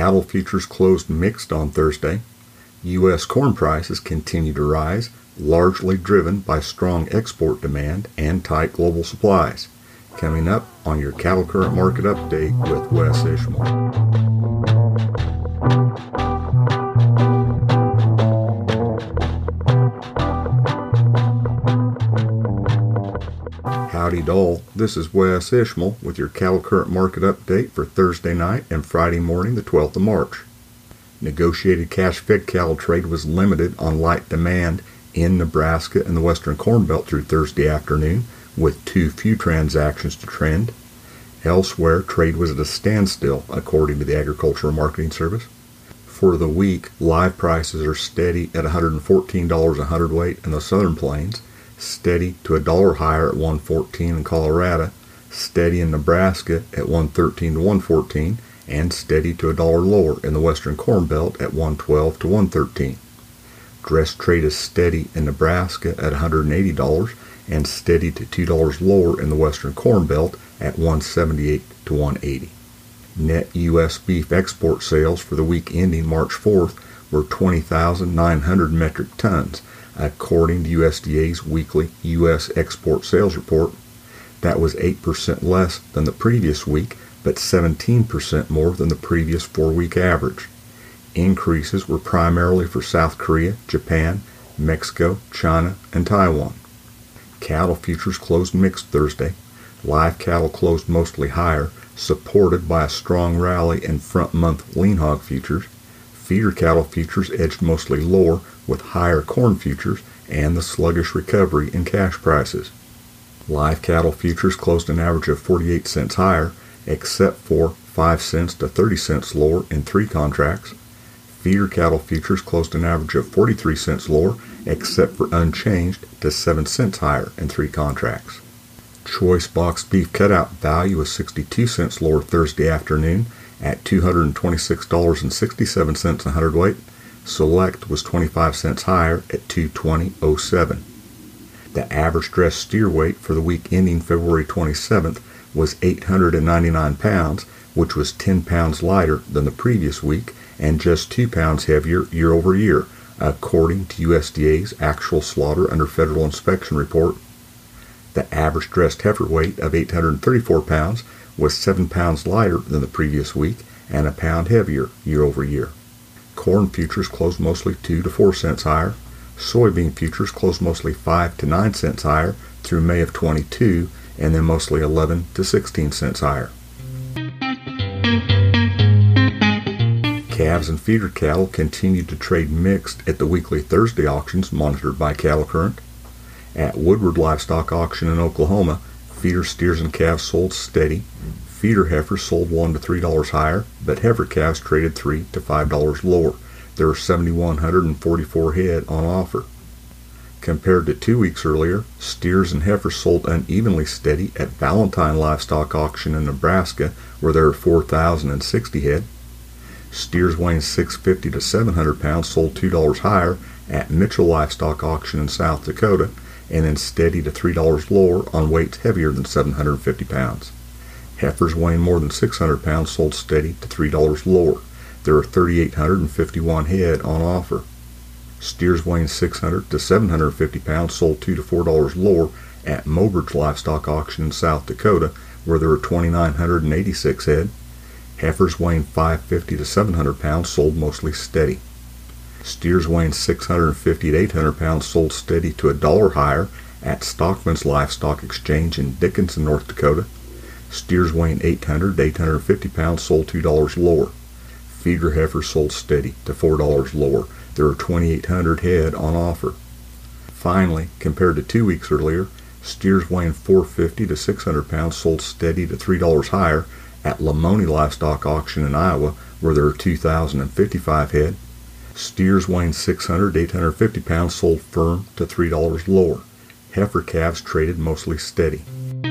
Cattle futures closed mixed on Thursday. U.S. corn prices continue to rise, largely driven by strong export demand and tight global supplies. Coming up on your Cattle Current Market Update with Wes Ishmael. Howdy doll, this is Wes Ishmael with your Cattle Current Market Update for Thursday night and Friday morning the 12th of March. Negotiated cash-fed cattle trade was limited on light demand in Nebraska and the Western Corn Belt through Thursday afternoon, with too few transactions to trend. Elsewhere, trade was at a standstill, according to the Agricultural Marketing Service. For the week, live prices are steady at $114 a hundredweight in the Southern Plains, steady to $1 higher at $114 in Colorado, steady in Nebraska at $113 to $114, and steady to $1 lower in the Western Corn Belt at $112 to $113. Dress trade is steady in Nebraska at $180 and steady to $2 lower in the Western Corn Belt at $178 to $180. Net U.S. beef export sales for the week ending March 4th were 20,900 metric tons, according to USDA's weekly U.S. export sales report. That was 8% less than the previous week, but 17% more than the previous 4-week average. Increases were primarily for South Korea, Japan, Mexico, China, and Taiwan. Cattle futures closed mixed Thursday. Live cattle closed mostly higher, supported by a strong rally in front-month lean hog futures. Feeder cattle futures edged mostly lower, with higher corn futures and the sluggish recovery in cash prices. Live cattle futures closed an average of 48 cents higher, except for 5 cents to 30 cents lower in 3 contracts. Feeder cattle futures closed an average of 43 cents lower, except for unchanged to 7 cents higher in 3 contracts. Choice box beef cutout value was 62 cents lower Thursday afternoon at $226.67 a hundredweight. Select was 25 cents higher at $220.07. The average dress steer weight for the week ending February 27th was 899 pounds, which was 10 pounds lighter than the previous week and just 2 pounds heavier year over year, according to USDA's actual slaughter under federal inspection report. The average dressed heifer weight of 834 pounds was 7 pounds lighter than the previous week and a pound heavier year over year. Corn futures closed mostly 2 to 4 cents higher. Soybean futures closed mostly 5 to 9 cents higher through May of 22, and then mostly 11 to 16 cents higher. Calves and feeder cattle continued to trade mixed at the weekly Thursday auctions monitored by Cattle Current. At Woodward Livestock Auction in Oklahoma, feeder steers and calves sold steady. Feeder heifers sold $1 to $3 higher, but heifer calves traded $3 to $5 lower. There were 7,144 head on offer. Compared to 2 weeks earlier, steers and heifers sold unevenly steady at Valentine Livestock Auction in Nebraska, where there were 4,060 head. Steers weighing 650 to 700 pounds sold $2 higher at Mitchell Livestock Auction in South Dakota, and then steady to $3 lower on weights heavier than 750 pounds. Heifers weighing more than 600 pounds sold steady to $3 lower. There are 3,851 head on offer. Steers weighing 600 to 750 pounds sold $2 to $4 lower at Mobridge Livestock Auction in South Dakota, where there are 2,986 head. Heifers weighing 550 to 700 pounds sold mostly steady. Steers weighing 650 to 800 pounds sold steady to $1 higher at Stockman's Livestock Exchange in Dickinson, North Dakota. Steers weighing 800 to 850 pounds sold $2 lower. Feeder heifers sold steady to $4 lower. There are 2,800 head on offer. Finally, compared to 2 weeks earlier, steers weighing 450 to 600 pounds sold steady to $3 higher at Lamoni Livestock Auction in Iowa, where there are 2,055 head. Steers weighing 600 to 850 pounds sold firm to $3 lower. Heifer calves traded mostly steady.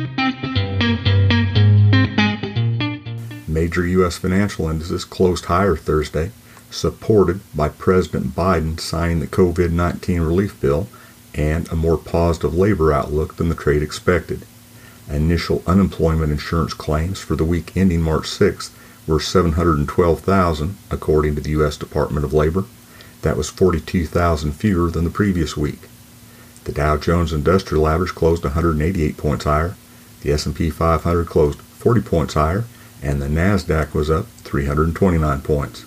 Major U.S. financial indices closed higher Thursday, supported by President Biden signing the COVID-19 relief bill and a more positive labor outlook than the trade expected. Initial unemployment insurance claims for the week ending March 6th were 712,000, according to the U.S. Department of Labor. That was 42,000 fewer than the previous week. The Dow Jones Industrial Average closed 188 points higher, the S&P 500 closed 40 points higher, and the NASDAQ was up 329 points.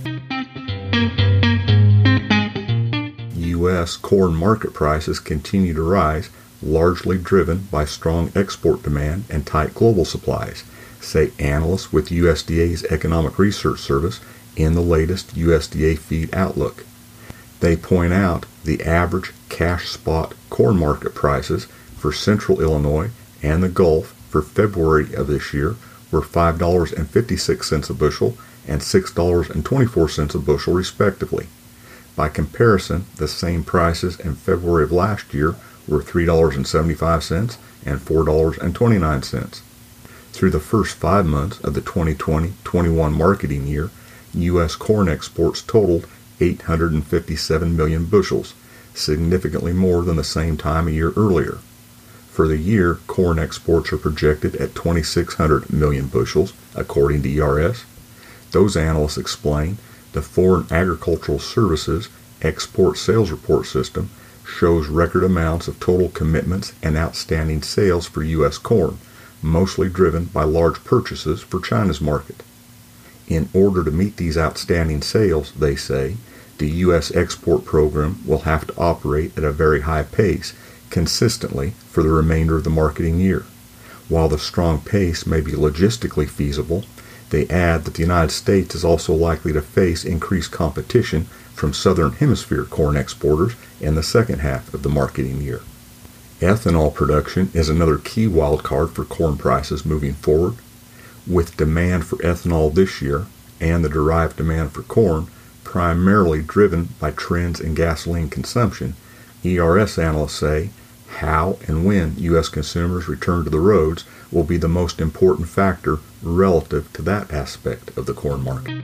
U.S. corn market prices continue to rise, largely driven by strong export demand and tight global supplies, say analysts with USDA's Economic Research Service in the latest USDA feed outlook. They point out the average cash spot corn market prices for central Illinois and the Gulf for February of this year were $5.56 a bushel and $6.24 a bushel respectively. By comparison, the same prices in February of last year were $3.75 and $4.29. Through the first 5 months of the 2020-21 marketing year, U.S. corn exports totaled 857 million bushels, significantly more than the same time a year earlier. For the year, corn exports are projected at 2,600 million bushels, according to ERS. Those analysts explain the Foreign Agricultural Services Export Sales Report System shows record amounts of total commitments and outstanding sales for U.S. corn, mostly driven by large purchases for China's market. In order to meet these outstanding sales, they say, the U.S. export program will have to operate at a very high pace consistently for the remainder of the marketing year. While the strong pace may be logistically feasible, they add that the United States is also likely to face increased competition from Southern Hemisphere corn exporters in the second half of the marketing year. Ethanol production is another key wild card for corn prices moving forward. With demand for ethanol this year and the derived demand for corn primarily driven by trends in gasoline consumption, ERS analysts say how and when U.S. consumers return to the roads will be the most important factor relative to that aspect of the corn market.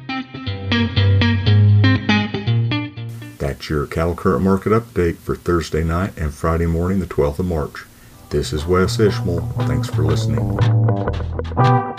That's your cattle current market update for Thursday night and Friday morning, the 12th of March. This is Wes Ishmael. Thanks for listening.